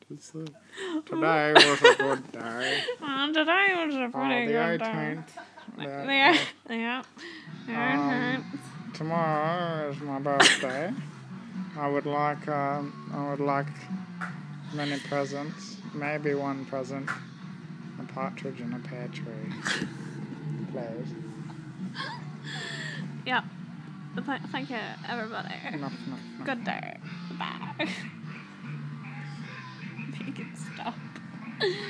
Today was a good day. Today was a pretty good day. Yeah. Tomorrow is my birthday. I would like many presents. Maybe one present. A partridge in a pear tree. Please. Yeah. Thank you, everybody. No. Good day. Bye. You can stop.